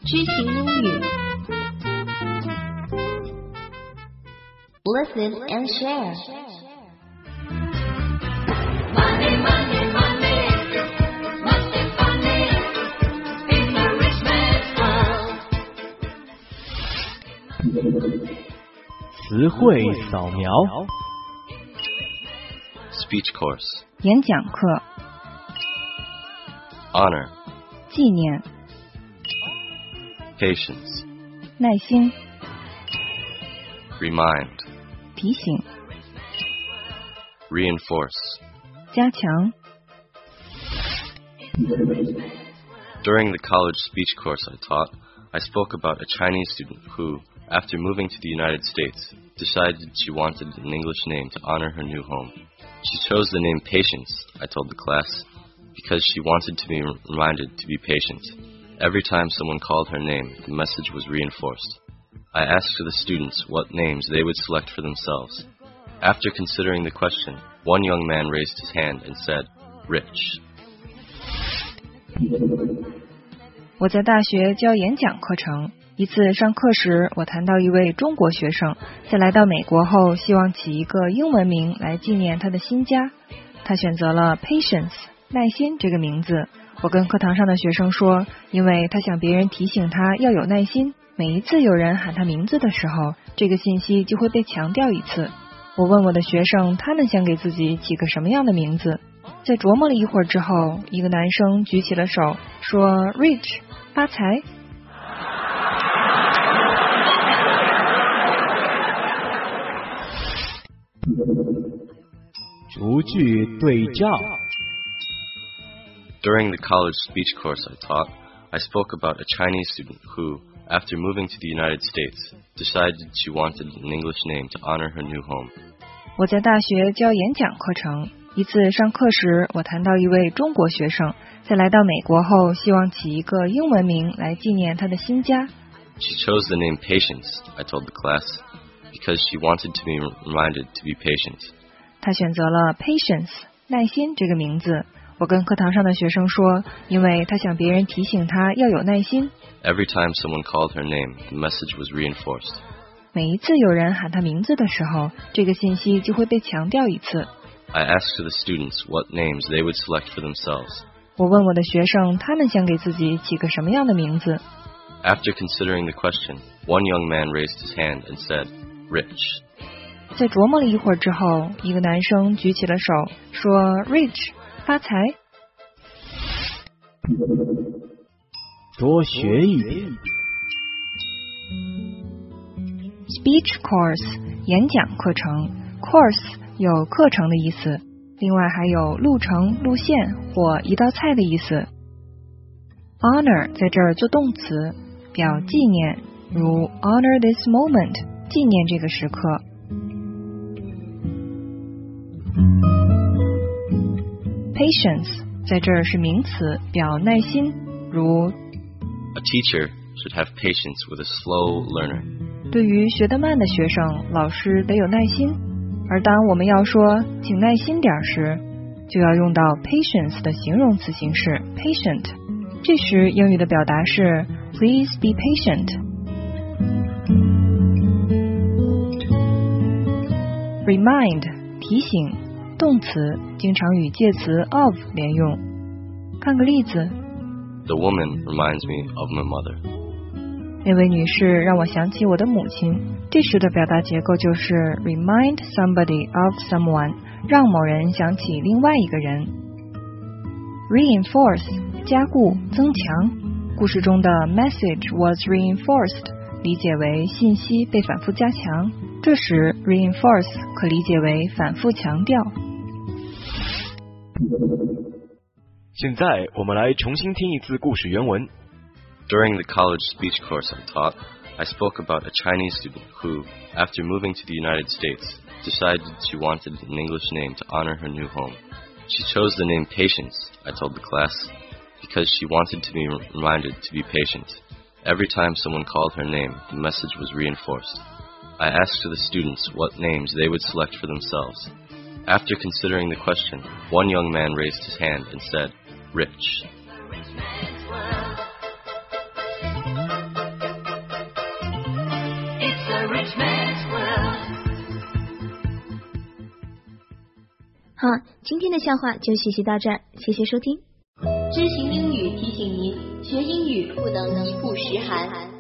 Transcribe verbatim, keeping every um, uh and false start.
知行英语 Listen and share. Money, money, money. Must be funny in the rich man's world. 词汇扫描 Speech course. 演讲课 Honor. 纪念 Patience. 耐心 Remind. 提醒 Reinforce. 加强 During the college speech course I taught, I spoke about a Chinese student who, after moving to the United States, decided she wanted an English name to honor her new home. She chose the name Patience, I told the class, because she wanted to be reminded to be patient. Every time someone called her name, the message was reinforced. I asked the students what names they would select for themselves. After considering the question, one young man raised his hand and said, Rich. 我在大学教演讲课程，一次上课时，我谈到一位中国学生在来到美国后，希望起一个英文名来纪念他的新家。他选择了 Patience 耐心这个名字。我跟课堂上的学生说，因为他想别人提醒他要有耐心，每一次有人喊他名字的时候，这个信息就会被强调一次。我问我的学生，他们想给自己起个什么样的名字？在琢磨了一会儿之后，一个男生举起了手，说 Rich 发财。 逐句对照 During the college speech course I taught, I spoke about a Chinese student who, after moving to the United States, decided she wanted an English name to honor her new home. 我在大学教演讲课程，一次上课时，我谈到一位中国学生在来到美国后，希望起一个英文名来纪念他的新家。 She chose the name Patience, I told the class, because she wanted to be reminded to be patient. 她选择了 Patience 耐心这个名字。我跟课堂上的学生说，因为她想别人提醒她要有耐心。 Every time someone called her name, the message was reinforced. 每一次有人喊她名字的时候，这个信息就会被强调一次。 I asked the students what names they would select for themselves. 我问我的学生，他们想给自己起个什么样的名字？ After considering the question, one young man raised his hand and said, Rich. 在琢磨了一会儿之后，一个男生举起了手，说 Rich 发财。 多学一点 Speech course 演讲课程 Course 有课程的意思，另外还有路程、路线或一道菜的意思。Honor 在这儿做动词，表纪念，如 Honor this moment 纪念这个时刻。Patience 在这儿是名词，表耐心，如 A teacher should have patience with a slow learner. 对于学得慢的学生，老师得有耐心。而当我们要说请耐心点时，就要用到 patience 的形容词形式 patient。这时英语的表达是 Please be patient. Remind 提醒，动词经常与介词 of 连用。看个例子 The woman reminds me of my mother. 那位女士让我想起我的母亲。这时的表达结构就是 remind somebody of someone， 让某人想起另外一个人。Reinforce 加固、增强。故事中的 message was reinforced 理解为信息被反复加强，这时 reinforce 可理解为反复强调。 现在我们来重新听一次故事原文。 During the college speech course I taught, I spoke about a Chinese student who, after moving to the United States, decided she wanted an English name to honor her new home. She chose the name Patience, I told the class, because she wanted to be reminded to be patient. Every time someone called her name, the message was reinforced. I asked the students what names they would select for themselves. After considering the question, one young man raised his hand and said, Rich. Rich man's world. It's a rich man's world. 好，今天的笑话就学习到这儿，谢谢收听。 知行英语提醒您，学英语不能一步十韩。